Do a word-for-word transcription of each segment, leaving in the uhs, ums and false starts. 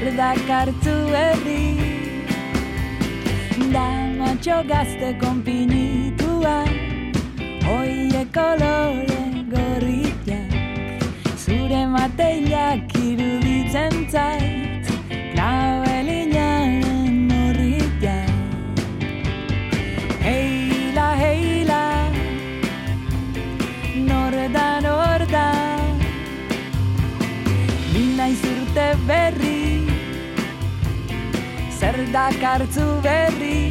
zer dakartzu herri, da matxo gazte konpinitua, oie kolore gorriak, zure mateilak iruditzen zait, klauelinaren horriak. Heila, heila, norda, norda, naiz urte berri, zer dakartzu berri,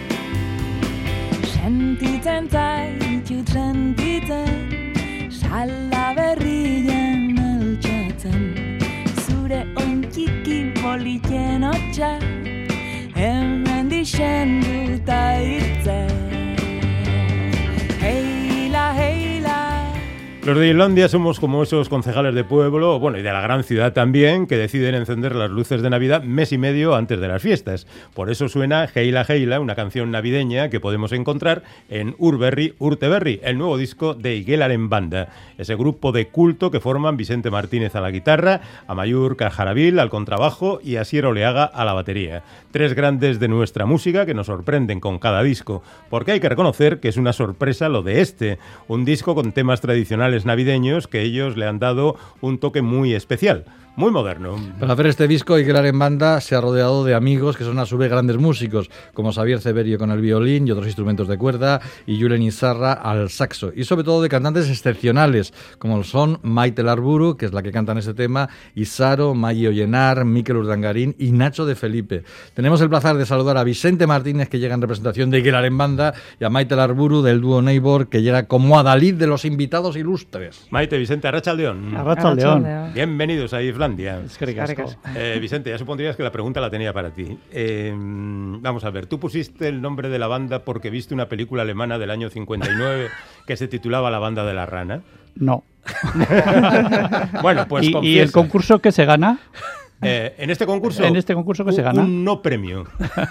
sentitzen zaitut sentitzen, sala berrien altxatzen, zure ontxiki politien hotxa, hemen dixen duta irtzen. Heila, heila. Los de Islandia somos como esos concejales de pueblo, bueno, y de la gran ciudad también, que deciden encender las luces de Navidad mes y medio antes de las fiestas. Por eso suena Heila Heila, una canción navideña que podemos encontrar en Urberri Urteberri, el nuevo disco de Igelaren Banda, ese grupo de culto que forman Vicente Martínez a la guitarra, Amaiur Cajarabil al contrabajo y Asier Oleaga a la batería. Tres grandes de nuestra música que nos sorprenden con cada disco, porque hay que reconocer que es una sorpresa lo de este, un disco con temas tradicionales navideños que ellos le han dado un toque muy especial, muy moderno. Para hacer este disco, Igelaren Banda se ha rodeado de amigos que son a su vez grandes músicos, como Xavier Ceberio con el violín y otros instrumentos de cuerda, y Julen Izarra al saxo, y sobre todo de cantantes excepcionales, como son Maite Larburu, que es la que canta en este tema, Isaro, Maggie Ollenar, Mikel Urdangarín y Nacho de Felipe. Tenemos el placer de saludar a Vicente Martínez, que llega en representación de Igelaren Banda, y a Maite Larburu del dúo Neighbor, que llega como adalid de los invitados ilustres. Maite, Vicente, Arratsaldeon. Arratsaldeon. Bienvenidos a Islandia. Es que ricasco. Eh, Vicente, ya supondrías que la pregunta la tenía para ti. Eh, vamos a ver, tú pusiste el nombre de la banda porque viste una película alemana del año cincuenta y nueve que se titulaba La banda de la rana. No. Bueno, pues ¿Y, ¿Y el concurso que se gana? Eh, en este concurso, en este concurso que un, se gana un no premio,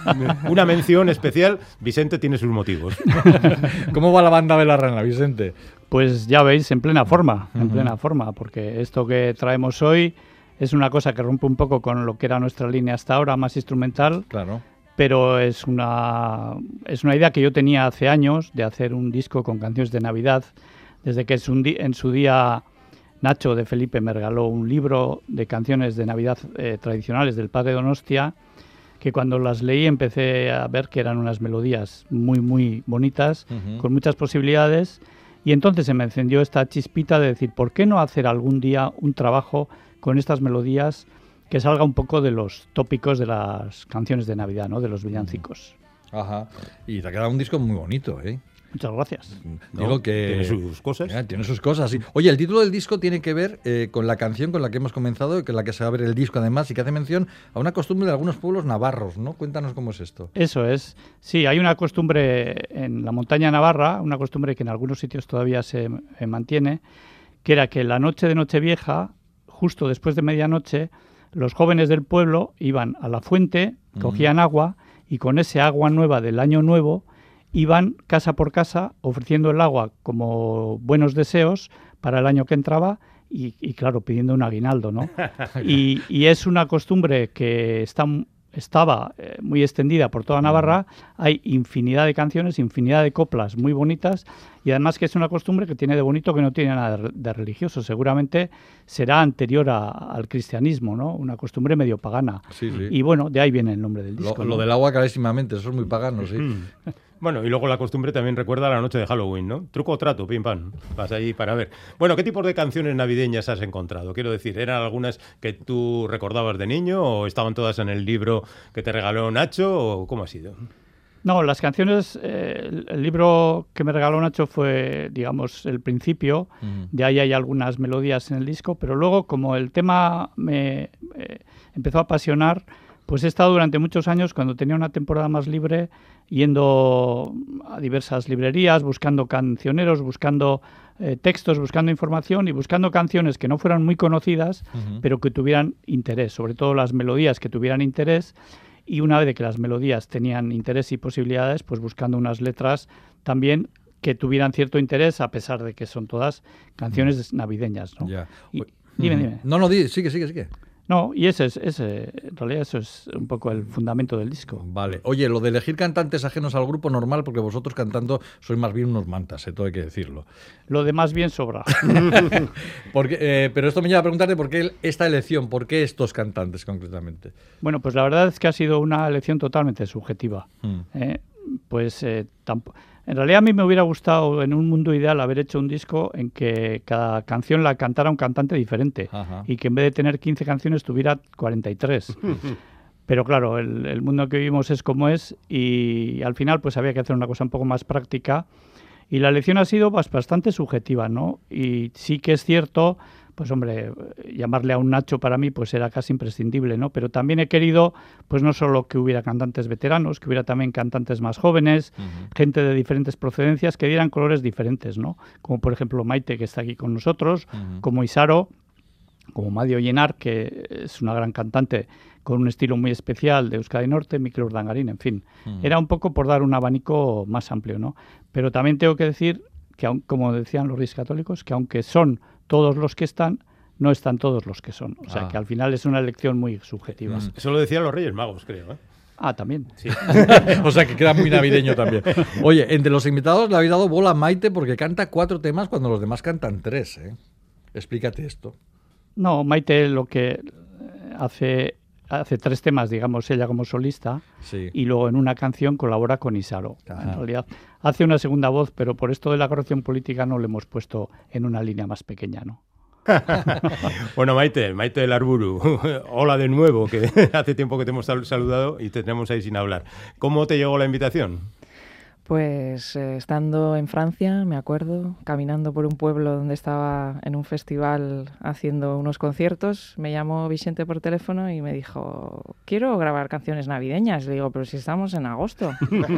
una mención especial. Vicente tiene sus motivos. ¿Cómo va la banda de la rana, Vicente? Pues ya veis, en plena forma, en uh-huh. plena forma, porque esto que traemos hoy es una cosa que rompe un poco con lo que era nuestra línea hasta ahora, más instrumental. Claro. Pero es una es una idea que yo tenía hace años de hacer un disco con canciones de Navidad, desde que en su día Nacho de Felipe me regaló un libro de canciones de Navidad eh, tradicionales del Padre Donostia, que cuando las leí empecé a ver que eran unas melodías muy, muy bonitas, uh-huh. con muchas posibilidades, y entonces se me encendió esta chispita de decir, ¿por qué no hacer algún día un trabajo con estas melodías que salga un poco de los tópicos de las canciones de Navidad, ¿no? De los villancicos? Ajá. Y te ha quedado un disco muy bonito, ¿eh? Muchas gracias. Digo ¿No? que tiene sus cosas. Ya, tiene sus cosas, sí. Oye, el título del disco tiene que ver eh, con la canción con la que hemos comenzado y con la que se va a ver el disco además, y que hace mención a una costumbre de algunos pueblos navarros, ¿no? Cuéntanos cómo es esto. Eso es. Sí, hay una costumbre en la montaña navarra, una costumbre que en algunos sitios todavía se eh, mantiene, que era que la noche de Nochevieja, justo después de medianoche, los jóvenes del pueblo iban a la fuente, cogían uh-huh. agua, y con ese agua nueva del año nuevo iban casa por casa ofreciendo el agua como buenos deseos para el año que entraba y, y claro, pidiendo un aguinaldo, ¿no? y, y es una costumbre que está, estaba eh, muy extendida por toda Navarra. Hay infinidad de canciones, infinidad de coplas muy bonitas, y además que es una costumbre que tiene de bonito que no tiene nada de, de religioso. Seguramente será anterior a, al cristianismo, ¿no? Una costumbre medio pagana. Sí, sí. Y bueno, de ahí viene el nombre del disco. Lo, ¿no? lo del agua clarísimamente, eso es muy pagano, sí. Bueno, y luego la costumbre también recuerda a la noche de Halloween, ¿no? Truco o trato, pim pam, vas ahí para ver. Bueno, ¿qué tipos de canciones navideñas has encontrado? Quiero decir, ¿eran algunas que tú recordabas de niño o estaban todas en el libro que te regaló Nacho o cómo ha sido? No, las canciones, eh, el, el libro que me regaló Nacho fue, digamos, el principio. Uh-huh. De ahí hay algunas melodías en el disco, pero luego, como el tema me eh, empezó a apasionar, pues he estado durante muchos años, cuando tenía una temporada más libre, yendo a diversas librerías, buscando cancioneros, buscando eh, textos, buscando información y buscando canciones que no fueran muy conocidas, uh-huh. pero que tuvieran interés, sobre todo las melodías que tuvieran interés. Y una vez de que las melodías tenían interés y posibilidades, pues buscando unas letras también que tuvieran cierto interés, a pesar de que son todas canciones navideñas, ¿no? Ya. Y, dime, dime. No, no, di, sigue, sigue, sigue. No, y ese es, ese, en realidad eso es un poco el fundamento del disco. Vale. Oye, lo de elegir cantantes ajenos al grupo, normal, porque vosotros cantando sois más bien unos mantas, ¿eh? Todo hay que decirlo. Lo demás bien sobra. porque, eh, pero esto me lleva a preguntarte por qué esta elección, por qué estos cantantes concretamente. Bueno, pues la verdad es que ha sido una elección totalmente subjetiva. Mm. Eh, pues eh, tampoco... En realidad a mí me hubiera gustado en un mundo ideal haber hecho un disco en que cada canción la cantara un cantante diferente. Ajá. Y que en vez de tener quince canciones tuviera cuarenta y tres. Pero claro, el, el mundo que vivimos es como es y al final pues había que hacer una cosa un poco más práctica y la elección ha sido pues, bastante subjetiva, ¿no? Y sí que es cierto, pues hombre, llamarle a un Nacho para mí pues era casi imprescindible, ¿no? Pero también he querido, pues no solo que hubiera cantantes veteranos, que hubiera también cantantes más jóvenes, uh-huh. gente de diferentes procedencias, que dieran colores diferentes, ¿no? Como por ejemplo Maite, que está aquí con nosotros, uh-huh. como Isaro, como Madio Llenar, que es una gran cantante con un estilo muy especial de Euskadi Norte, Mikel Urdangarín, en fin. Uh-huh. Era un poco por dar un abanico más amplio, ¿no? Pero también tengo que decir que, como decían los Reyes Católicos, que aunque son todos los que están, no están todos los que son. O sea, ah. que al final es una elección muy subjetiva. Mm. Eso lo decían los Reyes Magos, creo, ¿eh? Ah, también. Sí. O sea, que queda muy navideño también. Oye, entre los invitados le habéis dado bola a Maite porque canta cuatro temas cuando los demás cantan tres, ¿eh? Explícate esto. No, Maite lo que hace... hace tres temas, digamos, ella como solista, sí. y luego en una canción colabora con Isaro. Ajá. En realidad hace una segunda voz, pero por esto de la corrección política no le hemos puesto en una línea más pequeña, ¿no? Bueno, Maite, Maite del Arburu, hola de nuevo, que hace tiempo que te hemos saludado y te tenemos ahí sin hablar. ¿Cómo te llegó la invitación? Pues eh, estando en Francia, me acuerdo, caminando por un pueblo donde estaba en un festival haciendo unos conciertos, me llamó Vicente por teléfono y me dijo, quiero grabar canciones navideñas. Le digo, pero si estamos en agosto.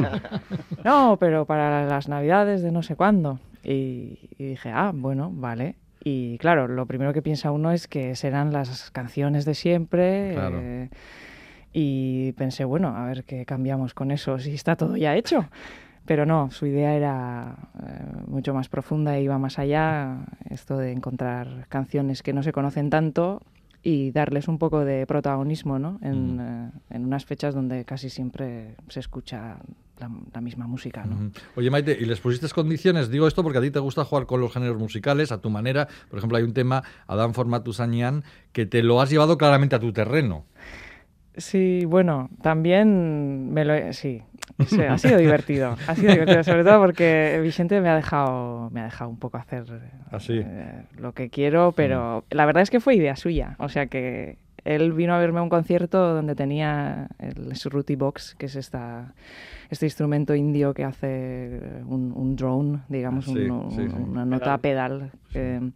No, pero para las navidades de no sé cuándo. Y, y dije, ah, bueno, vale. Y claro, lo primero que piensa uno es que serán las canciones de siempre. Claro. Eh, y pensé, bueno, a ver qué cambiamos con eso si está todo ya hecho. Pero no, su idea era eh, mucho más profunda e iba más allá, esto de encontrar canciones que no se conocen tanto y darles un poco de protagonismo, ¿no? En, mm. eh, en unas fechas donde casi siempre se escucha la, la misma música, ¿no? Mm. Oye, Maite, ¿y les pusiste condiciones? Digo esto porque a ti te gusta jugar con los géneros musicales a tu manera. Por ejemplo, hay un tema, Adán Formatu Sañán, que te lo has llevado claramente a tu terreno. Sí, bueno, también me lo he, sí, sí, ha sido divertido, ha sido divertido, sobre todo porque Vicente me ha dejado, me ha dejado un poco hacer ¿Así? eh, lo que quiero, pero mm. la verdad es que fue idea suya, o sea que él vino a verme a un concierto donde tenía el Shruti Box, que es esta, este instrumento indio que hace un, un drone, digamos, sí, un, sí, sí. una nota pedal. pedal eh,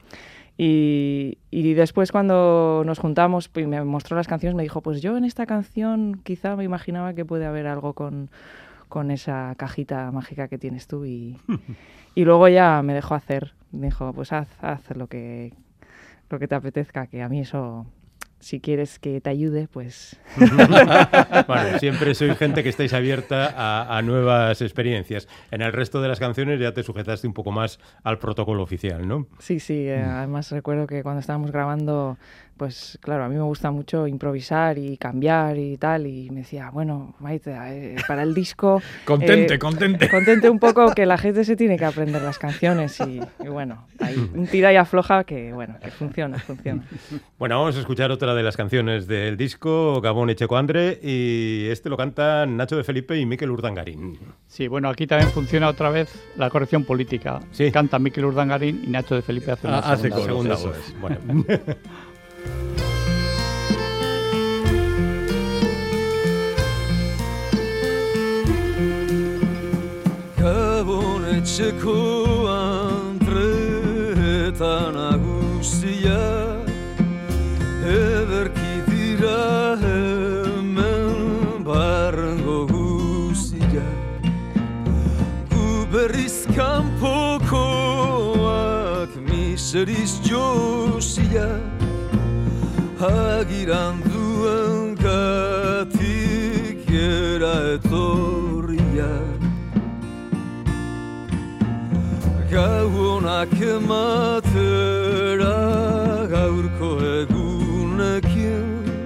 Y, y después cuando nos juntamos y me mostró las canciones, me dijo, pues yo en esta canción quizá me imaginaba que puede haber algo con, con esa cajita mágica que tienes tú. Y, y luego ya me dejó hacer. Me dijo, pues haz, haz lo que, lo que te apetezca, que a mí eso... Si quieres que te ayude, pues... Bueno, siempre soy gente que estáis abierta a, a nuevas experiencias. En el resto de las canciones ya te sujetaste un poco más al protocolo oficial, ¿no? Sí, sí. Eh, además recuerdo que cuando estábamos grabando, pues claro, a mí me gusta mucho improvisar y cambiar y tal. Y me decía, bueno, Maite, eh, para el disco... contente, eh, contente. Contente un poco que la gente se tiene que aprender las canciones. Y, y bueno, hay un tira y afloja que, bueno, que funciona, funciona. Bueno, vamos a escuchar otra de las canciones del disco, Gabón Etxeko Andre, y este lo cantan Nacho de Felipe y Mikel Urdangarín. Sí, bueno, aquí también funciona otra vez la corrección política. Sí. Canta Mikel Urdangarín y Nacho de Felipe hace una ah, segunda, hace segunda voz. voz. Bueno. Gabón Etxeko Andre eta nagusia ederki dira hemen barrengo guztia gu berriz kanpokoak miseriz josia agiran duen gatik era etorria gau honak ematera gaurko egunekin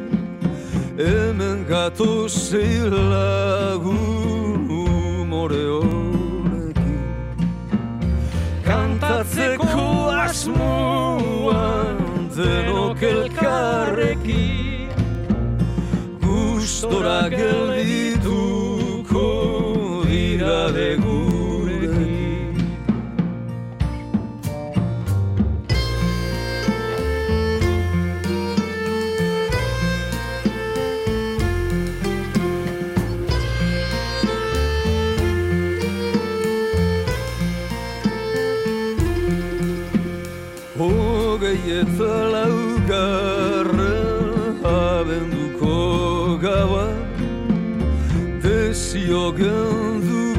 gatoze lagun umore honekin kantatzeko asmoan denok elkarrekin gustora geldituko dira de gurekin. Hogei eta laugarren abenduko gaua desio gendu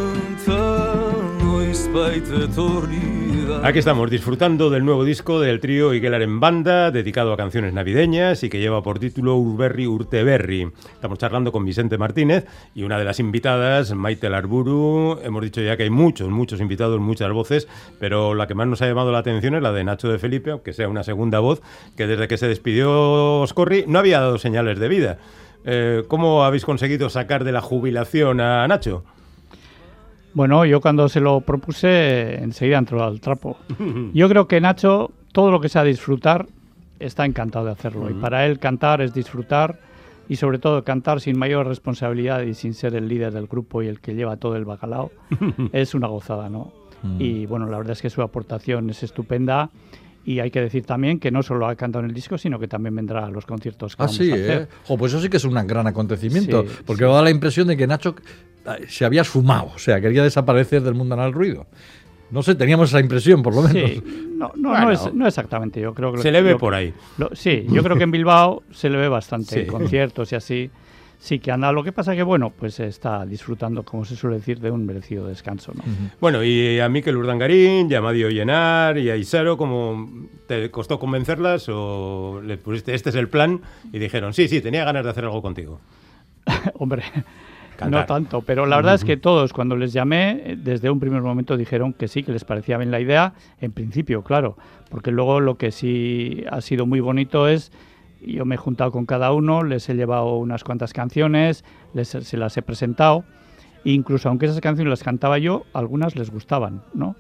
bentan noizbait etorri da. Aquí estamos, disfrutando del nuevo disco del trío Igelaren Banda, dedicado a canciones navideñas y que lleva por título Urberri Urteberri. Estamos charlando con Vicente Martínez y una de las invitadas, Maite Larburu. Hemos dicho ya que hay muchos, muchos invitados, muchas voces, pero la que más nos ha llamado la atención es la de Nacho de Felipe, aunque sea una segunda voz, que desde que se despidió Oscorri no había dado señales de vida. Eh, ¿Cómo habéis conseguido sacar de la jubilación a Nacho? Bueno, yo cuando se lo propuse, enseguida entró al trapo. Yo creo que Nacho, todo lo que sea disfrutar, está encantado de hacerlo. Uh-huh. Y para él cantar es disfrutar y sobre todo cantar sin mayor responsabilidad y sin ser el líder del grupo y el que lleva todo el bacalao, es una gozada, ¿no? Uh-huh. Y bueno, la verdad es que su aportación es estupenda. Y hay que decir también que no solo ha cantado en el disco, sino que también vendrá a los conciertos que ah, vamos sí, a hacer. ¿eh? Jo, pues eso sí que es un gran acontecimiento, sí, porque sí. me da la impresión de que Nacho se había esfumado, o sea, quería desaparecer del mundo al ruido. No sé, teníamos esa impresión, por lo menos. Sí, no, no, bueno, no, es, no exactamente. Yo creo que se lo, le ve lo, por ahí. Lo, sí, yo creo que en Bilbao se le ve bastante, sí. En conciertos y así. Sí que anda, lo que pasa que, bueno, pues está disfrutando, como se suele decir, de un merecido descanso, ¿no? Uh-huh. Bueno, y a Mikel Urdangarín, y a Madio Llenar, y a Isaro, ¿cómo te costó convencerlas o le pusiste, este es el plan? Y dijeron, sí, sí, tenía ganas de hacer algo contigo. Hombre, Cantar. No tanto, pero la verdad uh-huh. es que todos, cuando les llamé, desde un primer momento dijeron que sí, que les parecía bien la idea, en principio, claro, porque luego lo que sí ha sido muy bonito es... Yo me he juntado con cada uno, les he llevado unas cuantas canciones, les, se las he presentado, e incluso aunque esas canciones las cantaba yo, algunas les gustaban, ¿no?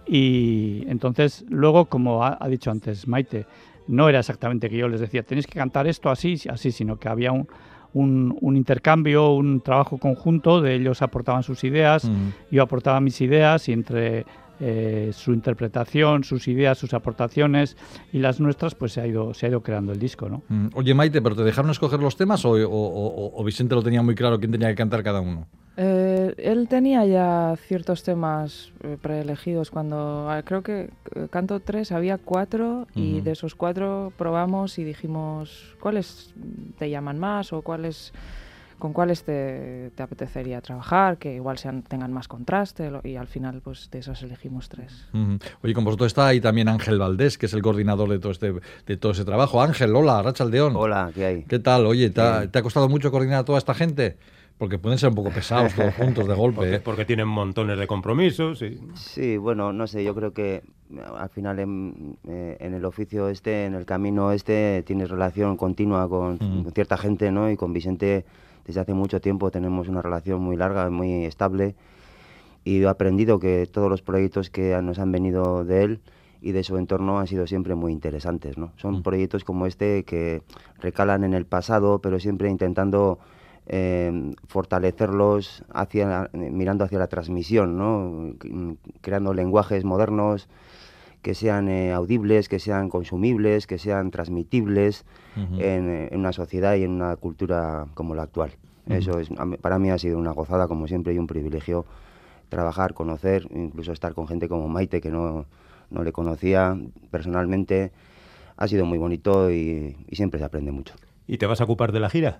Y entonces luego, como ha, ha dicho antes Maite, no era exactamente que yo les decía, tenéis que cantar esto así, así, sino que había un, un, un intercambio, un trabajo conjunto, de ellos aportaban sus ideas, uh-huh. yo aportaba mis ideas y entre... Eh, su interpretación, sus ideas, sus aportaciones y las nuestras, pues se ha ido se ha ido creando el disco, ¿no? Mm. Oye, Maite, ¿pero te dejaron escoger los temas o, o, o, o Vicente lo tenía muy claro quién tenía que cantar cada uno? Eh, él tenía ya ciertos temas eh, preelegidos cuando eh, creo que eh, canto tres, había cuatro uh-huh. y de esos cuatro probamos y dijimos cuáles te llaman más o cuáles... con cuáles te, te apetecería trabajar, que igual sean, tengan más contraste, lo, y al final pues de esas elegimos tres. Uh-huh. Oye, con vosotros está ahí también Ángel Valdés, que es el coordinador de todo este de todo ese trabajo. Ángel, hola, Arratsaldeon. Hola, ¿qué hay? ¿Qué tal? Oye, ¿te ha, ¿te ha costado mucho coordinar a toda esta gente? Porque pueden ser un poco pesados todos juntos de golpe. Porque, ¿eh? porque tienen montones de compromisos. Y... Sí, bueno, no sé, yo creo que al final en, eh, en el oficio este, en el camino este, tienes relación continua con uh-huh. cierta gente, ¿no? Y con Vicente... Desde hace mucho tiempo tenemos una relación muy larga, muy estable, y he aprendido que todos los proyectos que nos han venido de él y de su entorno han sido siempre muy interesantes, ¿no? Son mm. proyectos como este que recalan en el pasado, pero siempre intentando eh, fortalecerlos hacia, mirando hacia la transmisión, ¿no? Creando lenguajes modernos que sean eh, audibles, que sean consumibles, que sean transmitibles uh-huh. en, en una sociedad y en una cultura como la actual. Uh-huh. Eso es, para mí ha sido una gozada, como siempre, y un privilegio trabajar, conocer, incluso estar con gente como Maite, que no, no le conocía personalmente. Ha sido muy bonito y, y siempre se aprende mucho. ¿Y te vas a ocupar de la gira?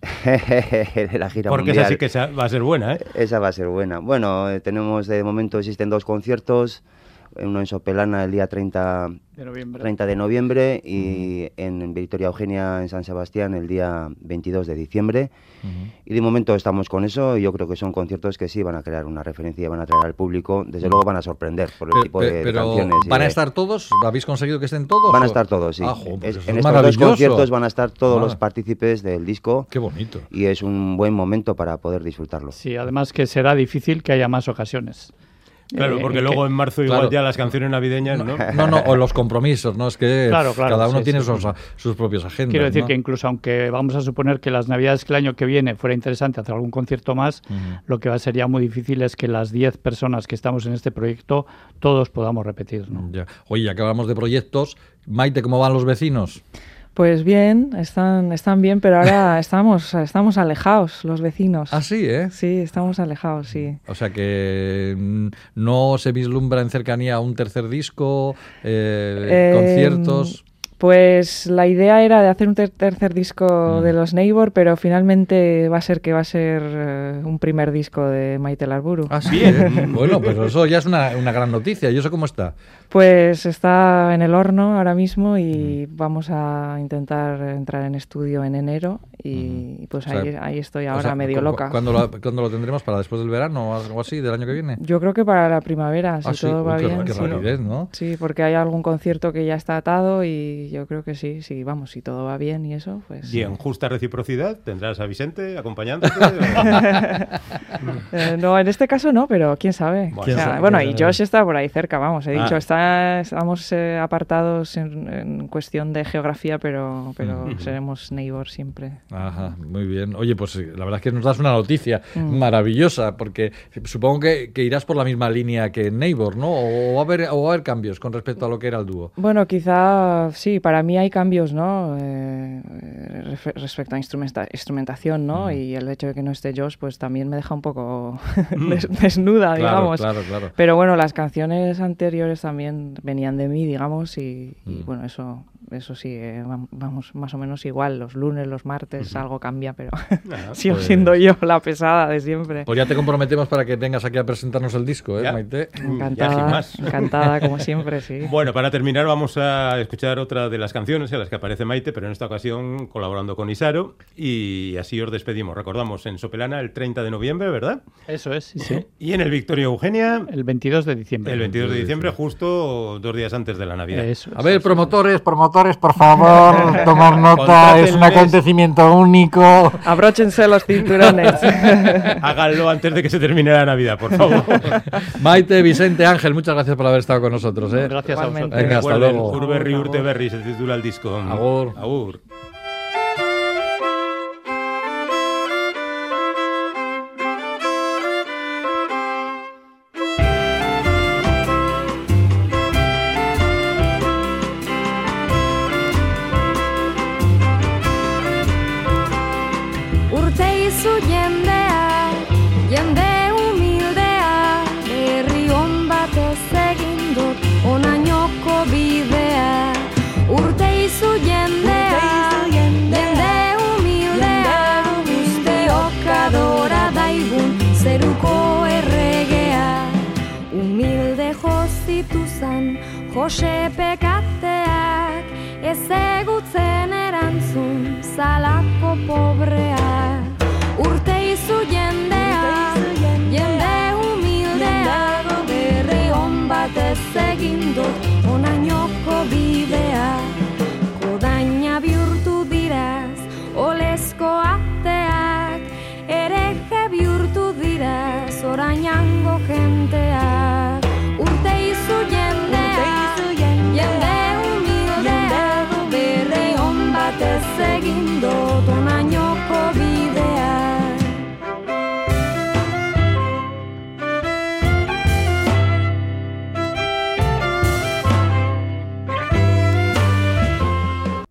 de la gira Porque mundial. esa sí que va a ser buena, ¿eh? Esa va a ser buena. Bueno, eh, tenemos de momento, existen dos conciertos. uno en Sopelana el día treinta de noviembre, treinta de noviembre y uh-huh. en Victoria Eugenia en San Sebastián el día veintidós de diciembre. Uh-huh. Y de momento estamos con eso y yo creo que son conciertos que sí van a crear una referencia y van a traer al público. Desde uh-huh. luego van a sorprender por el pero, tipo de, pero, de canciones. ¿Van de... a estar todos? ¿Habéis conseguido que estén todos? Van a o? estar todos, sí. Ah, jo, pues es, es en estos dos conciertos van a estar todos vale. los partícipes del disco. Qué bonito. Y es un buen momento para poder disfrutarlo. Sí, además que será difícil que haya más ocasiones. Claro, porque eh, luego que, en marzo igual claro. ya las canciones navideñas, ¿no? No, no, o los compromisos, ¿no? Es que claro, claro, cada uno sí, tiene sí, sus, sí. sus propias agendas. Quiero decir ¿no? que incluso aunque vamos a suponer que las navidades que el año que viene fuera interesante hacer algún concierto más, uh-huh. lo que sería muy difícil es que las diez personas que estamos en este proyecto todos podamos repetir, ¿no? Ya. Oye, ya que hablamos de proyectos, Maite, ¿cómo van los vecinos? Pues bien, están, están bien, pero ahora estamos, estamos alejados, los vecinos. Ah, sí, ¿eh? Sí, estamos alejados, sí. O sea que no se vislumbra en cercanía un tercer disco, eh, eh, conciertos... Pues la idea era de hacer un ter- tercer disco mm. de los Neighbor, pero finalmente va a ser que va a ser uh, un primer disco de Maite Larburu. Ah, sí. Bien. Bueno, pues eso ya es una, una gran noticia. ¿Y eso cómo está? Pues está en el horno ahora mismo y mm. vamos a intentar entrar en estudio en enero y mm. pues ahí, o sea, ahí estoy ahora o sea, medio cu- loca. ¿cuándo lo, ¿Cuándo lo tendremos? ¿Para después del verano o algo así del año que viene? Yo creo que para la primavera, si ah, sí. todo va Uy, qué, bien. Qué sí. rapidez, ¿no? Sí, porque hay algún concierto que ya está atado y yo creo que sí, sí, vamos, si todo va bien y eso, pues... ¿Y en justa reciprocidad tendrás a Vicente acompañándote? eh, no, en este caso no, pero quién sabe. Bueno, o sea, sabe, bueno y Josh está por ahí cerca, vamos, he dicho, ah. está, estamos eh, apartados en, en cuestión de geografía, pero, pero mm. seremos neighbors siempre. Ajá, muy bien. Oye, pues la verdad es que nos das una noticia mm. maravillosa, porque supongo que, que irás por la misma línea que Neighbor, ¿no? O va a haber, o va a haber cambios con respecto a lo que era el dúo. Bueno, quizá sí, para mí hay cambios, ¿no? Eh, respecto a instrumenta- instrumentación, ¿no? Mm. Y el hecho de que no esté Josh, pues también me deja un poco des- desnuda, claro, digamos. Claro, claro. Pero bueno, las canciones anteriores también venían de mí, digamos, y, mm. y bueno, eso... Eso sí, eh, vamos más o menos igual, los lunes, los martes, uh-huh. algo cambia, pero ah, sigo pues... siendo yo la pesada de siempre. Pues ya te comprometemos para que vengas aquí a presentarnos el disco, ¿eh, ya. Maite? Encantada, encantada, como siempre, sí. Bueno, para terminar vamos a escuchar otra de las canciones en las que aparece Maite, pero en esta ocasión colaborando con Isaro, y así os despedimos. Recordamos, en Sopelana el treinta de noviembre, ¿verdad? Eso es, sí, sí. Y en el Victoria Eugenia... El veintidós de diciembre. El veintidós de diciembre, justo dos días antes de la Navidad. Eso, a ver, eso, promotores, eso. promotores, por favor, tomar nota, es un acontecimiento único. Abróchense los cinturones. Háganlo antes de que se termine la Navidad, por favor. Maite, Vicente, Ángel, muchas gracias por haber estado con nosotros, ¿eh? Gracias Igualmente. a vosotros. Venga, hasta luego. Urberri Urteberri se titula el disco. Agur. Agur. Jose pekateak ezagutzen erantzun zalako pobreak urte izu jende